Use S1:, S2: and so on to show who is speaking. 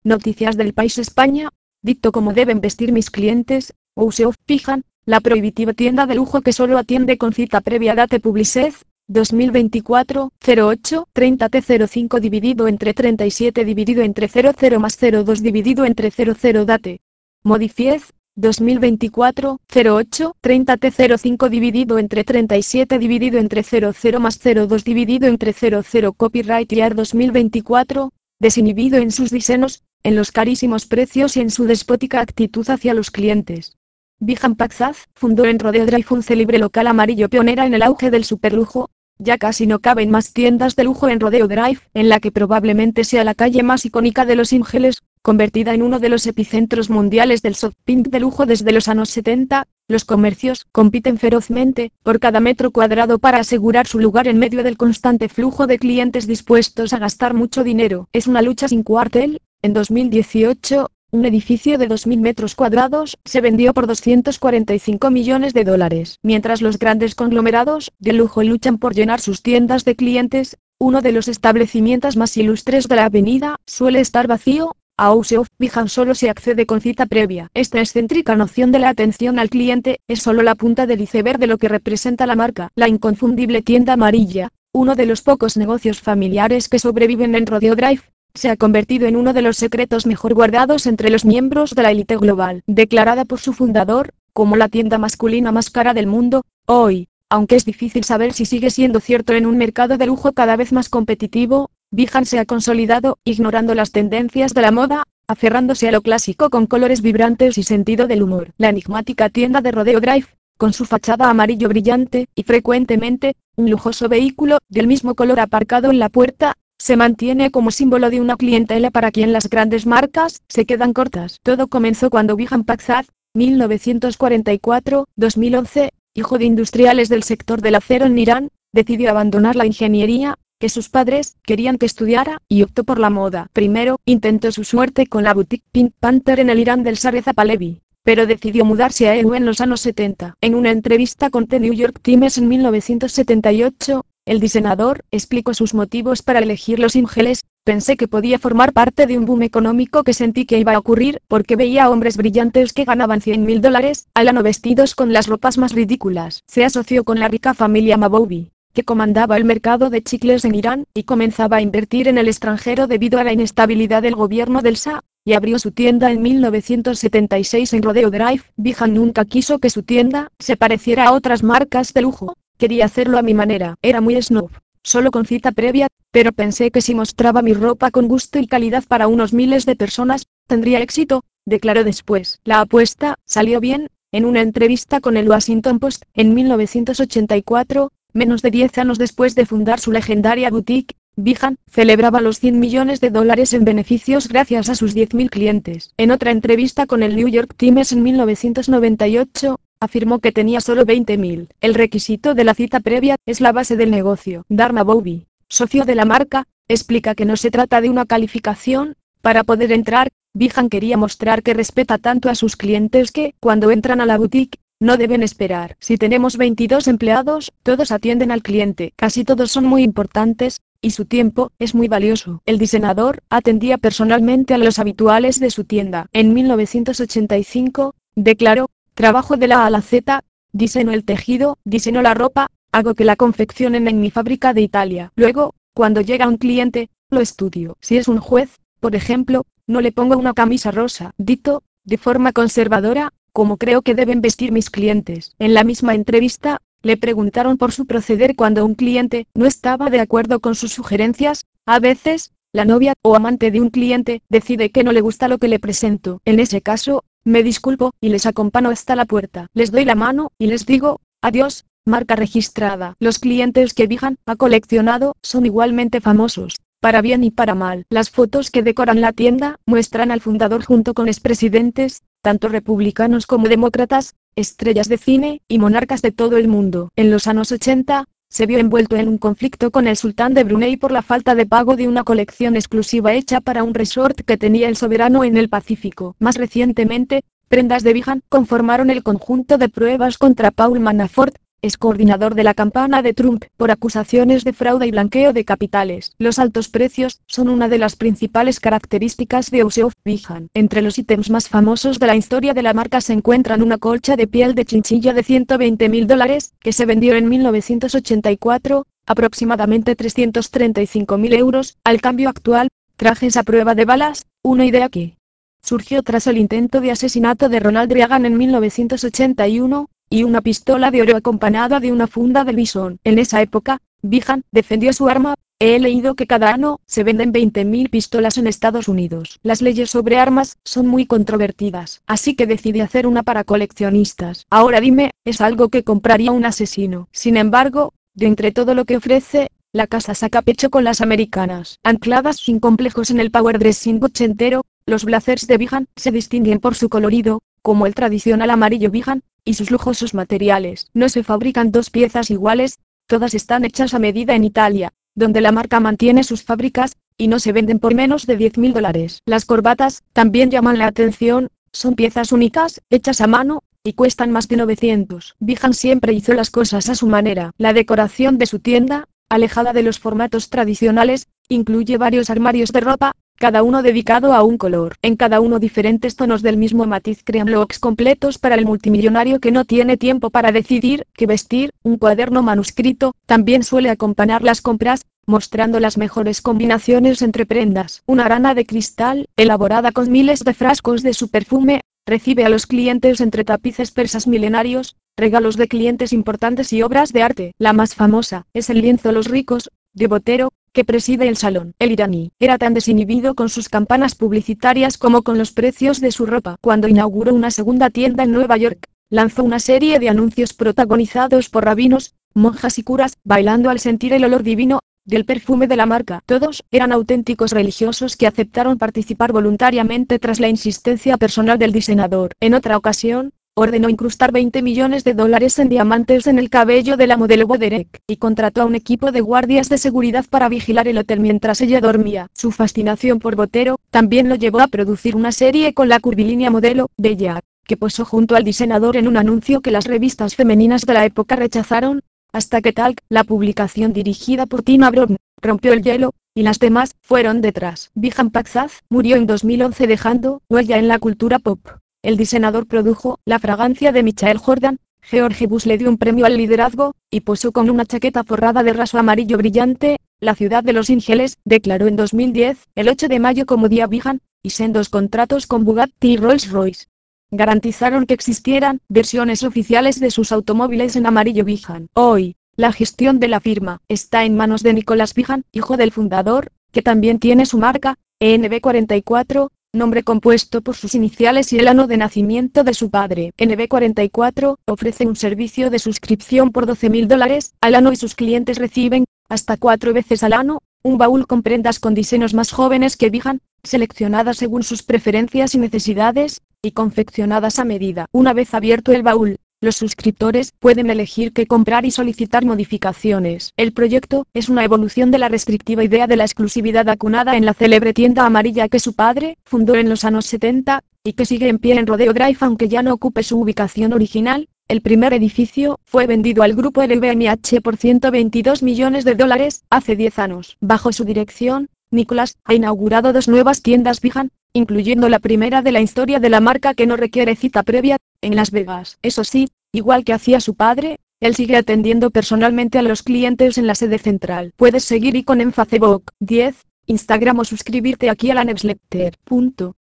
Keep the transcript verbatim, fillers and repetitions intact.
S1: Noticias del País España. Dicto cómo deben vestir mis clientes. House of Pijan, la prohibitiva tienda de lujo que solo atiende con cita previa. Date Publicez, dos mil veinticuatro, cero ocho, treinta T cero cinco dividido entre treinta y siete dividido entre cero cero más cero dos dividido entre cero cero. Date Modifiez, dos mil veinticuatro, cero ocho, treinta T cero cinco dividido entre treinta y siete dividido entre cero cero más cero dos dividido entre cero cero. Copyright Year dos mil veinticuatro, desinhibido en sus diseños, en los carísimos precios y en su despótica actitud hacia los clientes. Bijan Pazaz fundó en Rodeo Drive un célebre local amarillo pionera en el auge del superlujo. Ya casi no caben más tiendas de lujo en Rodeo Drive, en la que probablemente sea la calle más icónica de Los Ángeles, convertida en uno de los epicentros mundiales del shopping de lujo desde los años setenta. Los comercios compiten ferozmente por cada metro cuadrado para asegurar su lugar en medio del constante flujo de clientes dispuestos a gastar mucho dinero. Es una lucha sin cuartel. En dos mil dieciocho, un edificio de dos mil metros cuadrados se vendió por doscientos cuarenta y cinco millones de dólares. Mientras los grandes conglomerados de lujo luchan por llenar sus tiendas de clientes, uno de los establecimientos más ilustres de la avenida suele estar vacío. A House of Pijan solo se accede con cita previa. Esta excéntrica noción de la atención al cliente es solo la punta del iceberg de lo que representa la marca. La inconfundible tienda amarilla, uno de los pocos negocios familiares que sobreviven en Rodeo Drive, se ha convertido en uno de los secretos mejor guardados entre los miembros de la élite global. Declarada por su fundador como la tienda masculina más cara del mundo, hoy, aunque es difícil saber si sigue siendo cierto en un mercado de lujo cada vez más competitivo, Bijan se ha consolidado, ignorando las tendencias de la moda, aferrándose a lo clásico con colores vibrantes y sentido del humor. La enigmática tienda de Rodeo Drive, con su fachada amarillo brillante y frecuentemente, un lujoso vehículo del mismo color aparcado en la puerta, se mantiene como símbolo de una clientela para quien las grandes marcas se quedan cortas. Todo comenzó cuando Bijan Pazaz, mil novecientos cuarenta y cuatro a dos mil once, hijo de industriales del sector del acero en Irán, decidió abandonar la ingeniería que sus padres querían que estudiara y optó por la moda. Primero, intentó su suerte con la boutique Pink Panther en el Irán del Shah Reza Pahlavi, pero decidió mudarse a E U en los años setenta. En una entrevista con The New York Times en mil novecientos setenta y ocho, el diseñador explicó sus motivos para elegir Los Ángeles. Pensé que podía formar parte de un boom económico que sentí que iba a ocurrir, porque veía a hombres brillantes que ganaban cien mil dólares al año vestidos con las ropas más ridículas. Se asoció con la rica familia Maboubi, que comandaba el mercado de chicles en Irán, y comenzaba a invertir en el extranjero debido a la inestabilidad del gobierno del Shah, y abrió su tienda en mil novecientos setenta y seis en Rodeo Drive. Bijan nunca quiso que su tienda se pareciera a otras marcas de lujo, quería hacerlo a mi manera. Era muy snob, solo con cita previa, pero pensé que si mostraba mi ropa con gusto y calidad para unos miles de personas, tendría éxito, declaró después. La apuesta salió bien. En una entrevista con el Washington Post, en mil novecientos ochenta y cuatro, menos de diez años después de fundar su legendaria boutique, Bijan celebraba los cien millones de dólares en beneficios gracias a sus diez mil clientes. En otra entrevista con el New York Times en mil novecientos noventa y ocho, afirmó que tenía solo veinte mil. El requisito de la cita previa es la base del negocio. Dharma Boubi, socio de la marca, explica que no se trata de una calificación. Para poder entrar, Bijan quería mostrar que respeta tanto a sus clientes que, cuando entran a la boutique, no deben esperar. Si tenemos veintidós empleados, todos atienden al cliente, casi todos son muy importantes, y su tiempo es muy valioso. El diseñador atendía personalmente a los habituales de su tienda. En mil novecientos ochenta y cinco, declaró: trabajo de la A a la Z, diseño el tejido, diseño la ropa, hago que la confeccionen en mi fábrica de Italia. Luego, cuando llega un cliente, lo estudio. Si es un juez, por ejemplo, no le pongo una camisa rosa. Dito, de forma conservadora, como creo que deben vestir mis clientes. En la misma entrevista, le preguntaron por su proceder cuando un cliente no estaba de acuerdo con sus sugerencias. A veces, la novia o amante de un cliente decide que no le gusta lo que le presento. En ese caso, me disculpo y les acompaño hasta la puerta. Les doy la mano y les digo: adiós, marca registrada. Los clientes que Bijan ha coleccionado son igualmente famosos, para bien y para mal. Las fotos que decoran la tienda muestran al fundador junto con expresidentes, tanto republicanos como demócratas, estrellas de cine y monarcas de todo el mundo. En los años ochenta, se vio envuelto en un conflicto con el sultán de Brunei por la falta de pago de una colección exclusiva hecha para un resort que tenía el soberano en el Pacífico. Más recientemente, prendas de Bijan conformaron el conjunto de pruebas contra Paul Manafort, es coordinador de la campaña de Trump por acusaciones de fraude y blanqueo de capitales. Los altos precios son una de las principales características de House of Pijan. Entre los ítems más famosos de la historia de la marca se encuentran una colcha de piel de chinchilla de ciento veinte mil dólares, que se vendió en mil novecientos ochenta y cuatro, aproximadamente trescientos treinta y cinco mil euros, al cambio actual, trajes a prueba de balas, una idea que surgió tras el intento de asesinato de Ronald Reagan en mil novecientos ochenta y uno, y una pistola de oro acompañada de una funda de bisón. En esa época, Pijan defendió su arma. He leído que cada año se venden veinte mil pistolas en Estados Unidos. Las leyes sobre armas son muy controvertidas, así que decidí hacer una para coleccionistas. Ahora dime, ¿es algo que compraría un asesino? Sin embargo, de entre todo lo que ofrece, la casa saca pecho con las americanas. Ancladas sin complejos en el power dressing ochentero, los blazers de Pijan se distinguen por su colorido, como el tradicional amarillo Pijan, y sus lujosos materiales. No se fabrican dos piezas iguales, todas están hechas a medida en Italia, donde la marca mantiene sus fábricas, y no se venden por menos de diez mil dólares. Las corbatas también llaman la atención, son piezas únicas, hechas a mano, y cuestan más de novecientos. Pijan siempre hizo las cosas a su manera. La decoración de su tienda, alejada de los formatos tradicionales, incluye varios armarios de ropa, cada uno dedicado a un color. En cada uno diferentes tonos del mismo matiz crean looks completos para el multimillonario que no tiene tiempo para decidir qué vestir. Un cuaderno manuscrito también suele acompañar las compras, mostrando las mejores combinaciones entre prendas. Una rana de cristal, elaborada con miles de frascos de su perfume, recibe a los clientes entre tapices persas milenarios, regalos de clientes importantes y obras de arte. La más famosa es el lienzo Los Ricos, de Botero, que preside el salón. El iraní era tan desinhibido con sus campanas publicitarias como con los precios de su ropa. Cuando inauguró una segunda tienda en Nueva York, lanzó una serie de anuncios protagonizados por rabinos, monjas y curas, bailando al sentir el olor divino del perfume de la marca. Todos eran auténticos religiosos que aceptaron participar voluntariamente tras la insistencia personal del diseñador. En otra ocasión, ordenó incrustar veinte millones de dólares en diamantes en el cabello de la modelo Boderek, y contrató a un equipo de guardias de seguridad para vigilar el hotel mientras ella dormía. Su fascinación por Botero también lo llevó a producir una serie con la curvilínea modelo Bella, que posó junto al diseñador en un anuncio que las revistas femeninas de la época rechazaron, hasta que Talk, la publicación dirigida por Tina Brown, rompió el hielo, y las demás fueron detrás. Pijan Paxaz murió en dos mil once dejando huella en la cultura pop. El diseñador produjo la fragancia de Michael Jordan, George Bush le dio un premio al liderazgo, y posó con una chaqueta forrada de raso amarillo brillante. La ciudad de Los Ángeles declaró en dos mil diez, el ocho de mayo como Día Pijan, y sendos contratos con Bugatti y Rolls-Royce garantizaron que existieran versiones oficiales de sus automóviles en amarillo Pijan. Hoy, la gestión de la firma está en manos de Nicholas Pijan, hijo del fundador, que también tiene su marca, E N B cuarenta y cuatro, nombre compuesto por sus iniciales y el año de nacimiento de su padre. E N B cuarenta y cuatro ofrece un servicio de suscripción por doce mil dólares al año y sus clientes reciben, hasta cuatro veces al año, un baúl con prendas con diseños más jóvenes que Pijan, seleccionadas según sus preferencias y necesidades, y confeccionadas a medida. Una vez abierto el baúl, los suscriptores pueden elegir qué comprar y solicitar modificaciones. El proyecto es una evolución de la restrictiva idea de la exclusividad acunada en la célebre tienda amarilla que su padre fundó en los años setenta, y que sigue en pie en Rodeo Drive aunque ya no ocupe su ubicación original. El primer edificio fue vendido al grupo L V M H por ciento veintidós millones de dólares hace diez años. Bajo su dirección, Nicholas ha inaugurado dos nuevas tiendas Pijan, incluyendo la primera de la historia de la marca que no requiere cita previa, en Las Vegas. Eso sí, igual que hacía su padre, él sigue atendiendo personalmente a los clientes en la sede central. Puedes seguir Icon en Facebook, diez, Instagram o suscribirte aquí a la newsletter. Punto.